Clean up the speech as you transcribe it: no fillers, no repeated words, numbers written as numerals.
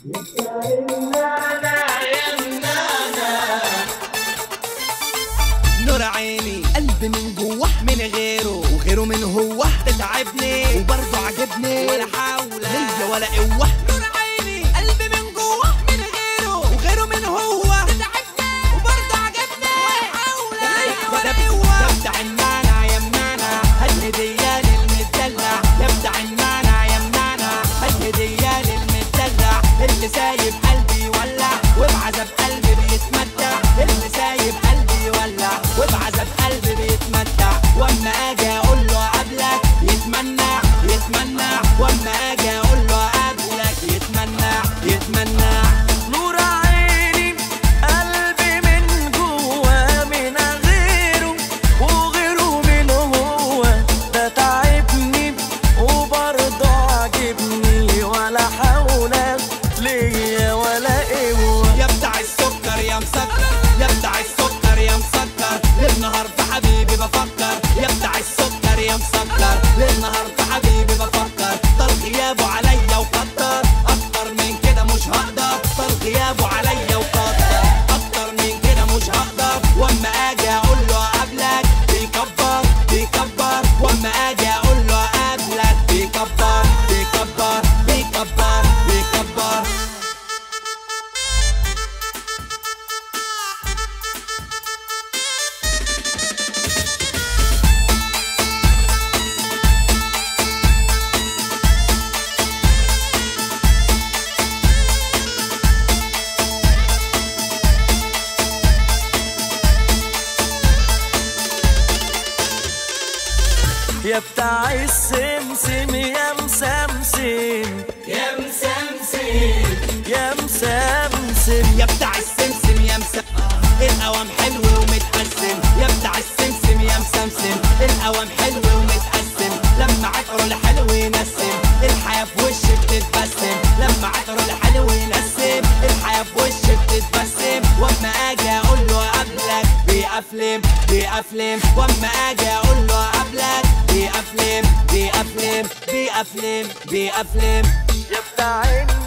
نور عيني قلبي من جوه من غيره وغيره من هو تتعبني وبرضه عجبني ولا حول ليا ولا قوه. نور عيني قلبي من جوه من غيره وغيره من هو تتعبني وبرضه عجبني ولا حول ليا ولا قوه. يا بتاع المانع يا منانا هالهديه للمدلع، يا بتاع المانع يا منانا هالهديه للمدلع. اللي سايب قلبي يولع وبعذاب قلبي بيتمتع، اللي سايب قلبي يولع وبعذاب قلبي بيتمتع. واما اجي اقول له قبلك يتمنع يتمنع، واما اجي اقول له قبلك يتمنع يتمنع. نور عيني قلبي من جوا من غيره وغيره من هو ده تعبني وبرضه عجبني ولا حول ليا ولا قوة. يا بتاع السكر يا مسكر، يا بتاع السكر يا مسكر، للنهار في حبيبي بفكر. يا بتاع السكر يا مسكر، للنهار في حبيبي بفكر. طال غيابه عليا وكتر اكتر من كده مش هقدر، طال غيابه عليا وكتر اكتر من كده مش هقدر. واما اجي اقول له قبلك بيكبر بيكبر، واما اجي اقول له قبلك بيكبر بيكبر بيكبر بيكبر. يا بتاع السمسم يا مسمسم يا مسمسم يا مسمسم يا بتاع السمسم يا مسمسم، القوام حلو ومتقسم. يا بتاع السمسم يا مسمسم، القوام حلو ومتقسم. لما عطره الحلو ينسم الحياة في وشك تتبسم، لما عطره الحلو ينسم الحياة في وشك تتبسم. واما اجي اقول له قبلك بيقفلم بيقفلم، واما اجي اقول له قبلك بيقفلم بيقفلم بيقفلم بيقفلم. يا بتاع